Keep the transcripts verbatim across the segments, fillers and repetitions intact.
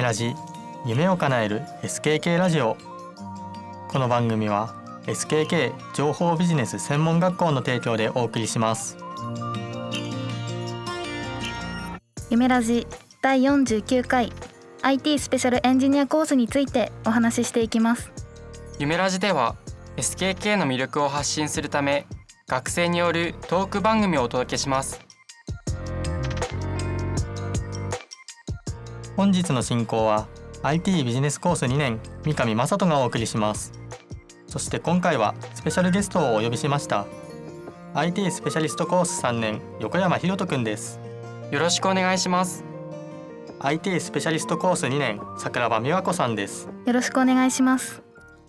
ラジ夢を叶える エスケーケー ラジオ。この番組は エスケーケー 情報ビジネス専門学校の提供でお送りします。 夢ラジだいよんじゅうきゅうかい アイティー スペシャルエンジニアコースについてお話ししていきます。 夢ラジでは エスケーケー の魅力を発信するため、学生によるトーク番組をお届けします。 本日の進行は アイティー ビジネスコースにねん三上正人がお送りします。そして今回はスペシャルゲストをお呼びしました。 アイティー スペシャリストコースさんねん横山ひろとくんです。 よろしくお願いします。 アイティー スペシャリストコースにねん桜庭美和子さんです。 よろしくお願いします。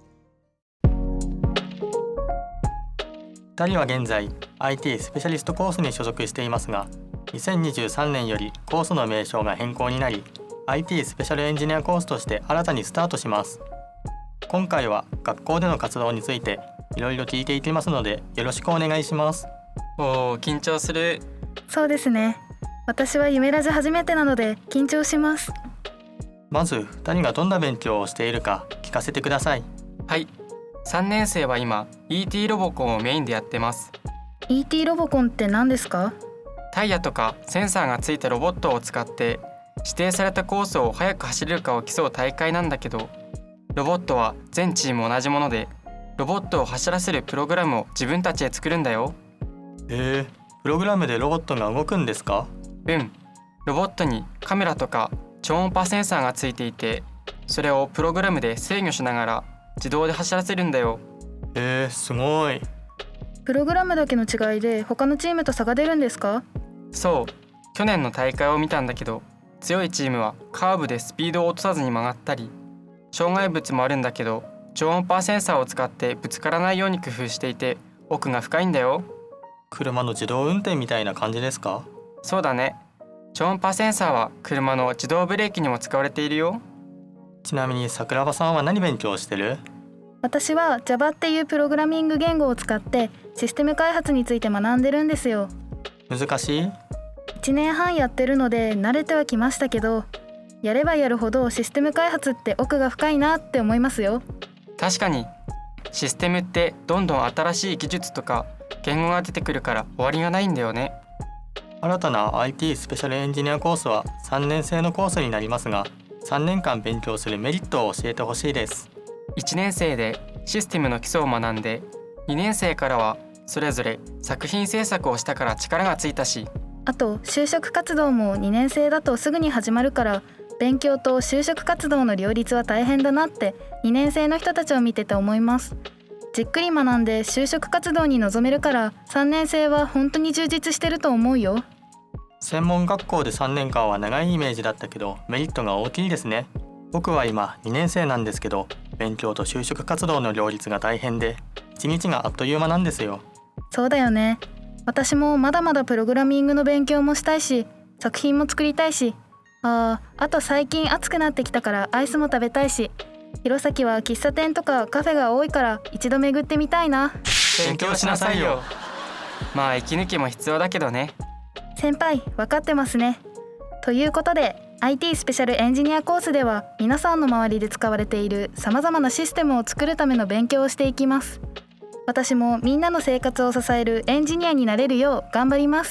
ふたりは現在 アイティー スペシャリストコースに所属していますが、にせんにじゅうさんねんよりコースの名称が変更になり、 アイティー スペシャルエンジニアコースとして新たにスタートします。今回は学校での活動についていろいろ聞いていきますので、よろしくお願いします。 おー、緊張する。 そうですね。私は夢ラジ初めてなので緊張します。 まずふたりがどんな勉強をしているか聞かせてください。 はい、さんねん生は今 イーティー ロボコンをメインでやってます。 イーティー ロボコンって何ですか？ タイヤとかセンサーがついたロボットを使って指定されたコースを速く走れるかを競う大会なんだけど、ロボットは全チーム同じもので、ロボットを走らせるプログラムを自分たちで作るんだよ。 へえ、プログラムでロボットが動くんですか？ うん、ロボットにカメラとか超音波センサーがついていて、それをプログラムで制御しながら自動で走らせるんだよ。 へえ、すごい。 プログラムだけの違いで他のチームと差が出るんですか？ そう、去年の大会を見たんだけど、強いチームはカーブでスピードを落とさずに曲がったり、障害物もあるんだけど超音波センサーを使ってぶつからないように工夫していて、奥が深いんだよ。 車の自動運転みたいな感じですか？ そうだね。超音波センサーは車の自動ブレーキにも使われているよ。 ちなみに桜庭さんは何勉強してる？ 私は Java っていうプログラミング言語を使ってシステム開発について学んでるんですよ。 難しい？ いちねんはんやってるので慣れてはきましたけど、やればやるほどシステム開発って奥が深いなって思いますよ。 確かにシステムってどんどん新しい技術とか言語が出てくるから終わりがないんだよね。 新たな アイティー スペシャルエンジニアコースはさんねん生のコースになりますが、さんねんかん勉強するメリットを教えてほしいです。 いちねん生でシステムの基礎を学んで、にねん生からはそれぞれ作品制作をしたから力がついたし、 あと就職活動もにねん生だとすぐに始まるから、勉強と就職活動の両立は大変だなってにねん生の人たちを見てて思います。じっくり学んで就職活動に臨めるから、さんねん生は本当に充実してると思うよ。 専門学校でさんねんかんは長いイメージだったけど、メリットが大きいですね。僕は今にねん生なんですけど、勉強と就職活動の両立が大変で、いちにちがあっという間なんですよ。 そうだよね。私もまだまだプログラミングの勉強もしたいし、作品も作りたいし、ああと最近暑くなってきたからアイスも食べたいし、弘前は喫茶店とかカフェが多いから一度巡ってみたいな。 勉強しなさいよ。まあ息抜きも必要だけどね。 先輩、分かってますね。ということで アイティー スペシャルエンジニアコースでは、皆さんの周りで使われているさまざまなシステムを作るための勉強をしていきます。私もみんなの生活を支えるエンジニアになれるよう頑張ります。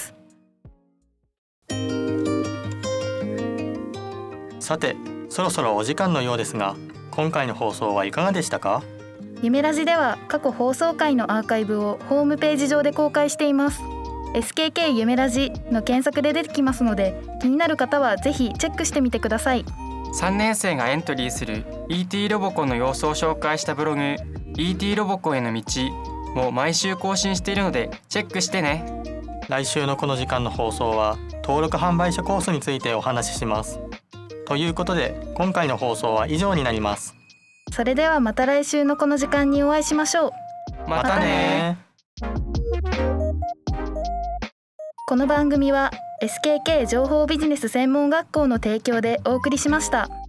さて、そろそろお時間のようですが、今回の放送はいかがでしたか？ 夢ラジでは過去放送回のアーカイブをホームページ上で公開しています。 エスケーケー 夢ラジの検索で出てきますので、気になる方はぜひチェックしてみてください。 さんねん生がエントリーする イーティー ロボコンの様子を紹介したブログ イーティー ロボコンへの道も毎週更新しているのでチェックしてね。 来週のこの時間の放送は登録販売者コースについてお話しします。ということで今回の放送は以上になります。 それではまた来週のこの時間にお会いしましょう。 またね。 この番組は エスケーケー 情報ビジネス専門学校の提供でお送りしました。